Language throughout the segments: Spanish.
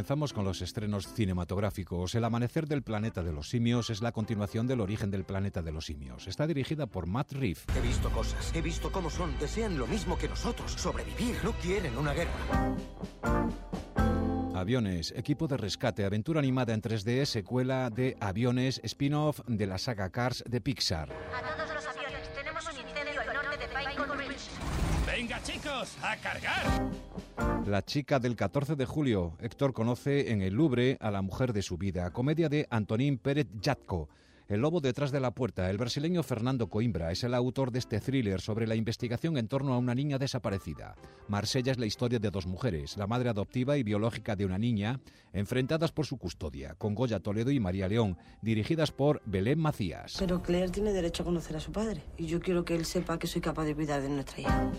comenzamos con los estrenos cinematográficos. El amanecer del planeta de los simios es la continuación del origen del planeta de los simios. Está dirigida por Matt Reeves. He visto cosas, he visto cómo son. Desean lo mismo que nosotros, sobrevivir. No quieren una guerra. Aviones, equipo de rescate, aventura animada en 3D, secuela de Aviones, spin-off de la saga Cars de Pixar. A todos los aviones, tenemos un incendio al norte de Bacon Ridge. ¡Venga, chicos, a cargar! La chica del 14 de julio. Héctor conoce en el Louvre a la mujer de su vida. Comedia de Antonín Pérez Jatco. El lobo detrás de la puerta. El brasileño Fernando Coimbra es el autor de este thriller sobre la investigación en torno a una niña desaparecida. Marsella es la historia de dos mujeres, la madre adoptiva y biológica de una niña, enfrentadas por su custodia, con Goya Toledo y María León, dirigidas por Belén Macías. Pero Claire tiene derecho a conocer a su padre, y yo quiero que él sepa que soy capaz de cuidar de nuestra hija.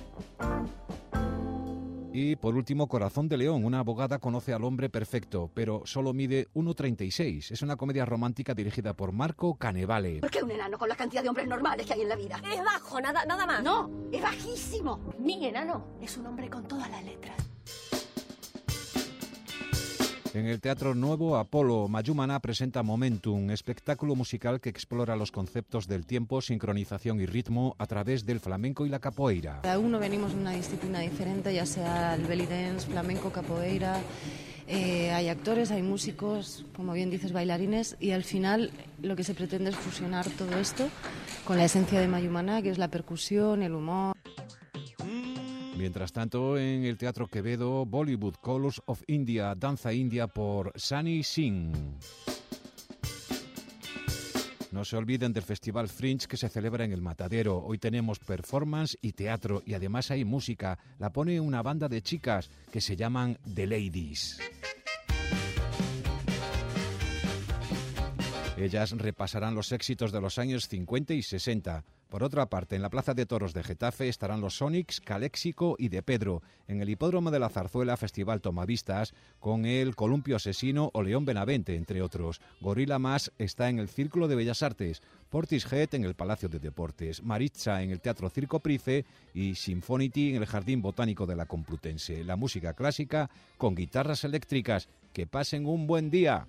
Y por último, Corazón de León. Una abogada conoce al hombre perfecto, pero solo mide 1,36. Es una comedia romántica dirigida por Marco Canevale. ¿Por qué un enano con la cantidad de hombres normales que hay en la vida? Es bajo, nada más. No, es bajísimo. Mi enano es un hombre con todas las letras. En el Teatro Nuevo Apolo, Mayumana presenta Momentum, espectáculo musical que explora los conceptos del tiempo, sincronización y ritmo a través del flamenco y la capoeira. Cada uno venimos de una disciplina diferente, ya sea el belly dance, flamenco, capoeira. Hay actores, hay músicos, como bien dices, bailarines, y al final lo que se pretende es fusionar todo esto con la esencia de Mayumana, que es la percusión, el humor. Mientras tanto, en el Teatro Quevedo, Bollywood Colors of India, Danza India por Sunny Singh. No se olviden del Festival Fringe que se celebra en el Matadero. Hoy tenemos performance y teatro y además hay música. La pone una banda de chicas que se llaman The Ladies. Ellas repasarán los éxitos de los años 50 y 60. Por otra parte, en la Plaza de Toros de Getafe estarán los Sonics, Caléxico y De Pedro. En el Hipódromo de la Zarzuela, Festival Tomavistas, con el Columpio Asesino o León Benavente, entre otros. Gorila Más está en el Círculo de Bellas Artes, Portishead en el Palacio de Deportes, Maritza en el Teatro Circo Price y Symphonity en el Jardín Botánico de la Complutense. La música clásica con guitarras eléctricas. Que pasen un buen día.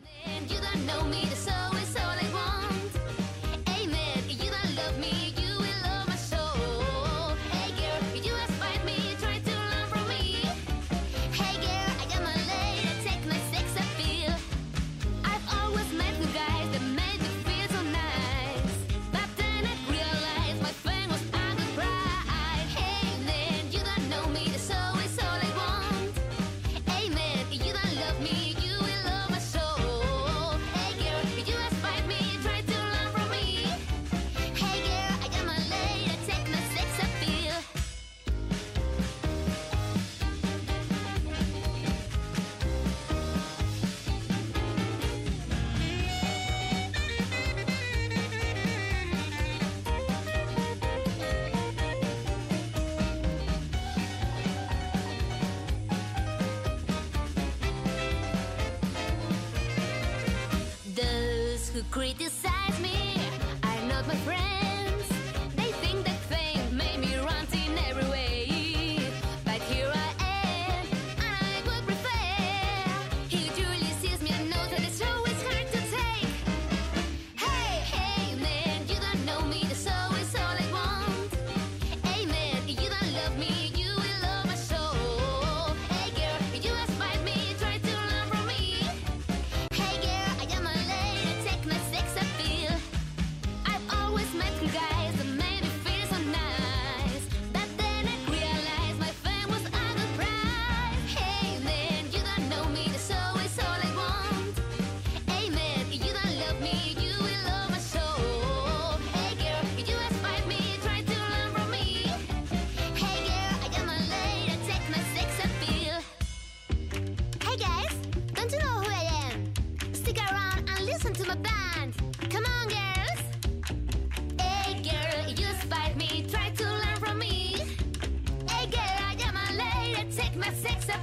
Who criticize me are not my friends. They think that fame made me run in every way. But here I am, and I would prefer. He truly sees me and knows that it's always hard to take. Hey, hey, man, you don't know me, that's always all I want. Hey, man, you don't love me, you will love my soul. Hey, girl, you aspire me, try to learn from me. Hey, girl, I am a lady, take my sex appeal. I've always met guys that made me feel so nice, but then I realized my fame was a good price. Hey man, you don't know me, that's always all I want. Hey man, you don't love me, you will love my soul. Hey girl, you aspire me, try to learn from me. Hey girl, I am a lady, take my sex appeal. Hey guys, don't you know who I am? Stick around and listen to my band. Come on, girls. Hey, girl, you inspired me. Try to learn from me. Hey, girl, I am a lady. Take my sex appeal.